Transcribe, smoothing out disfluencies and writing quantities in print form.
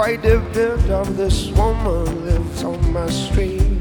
quite depend on this woman lives on my street.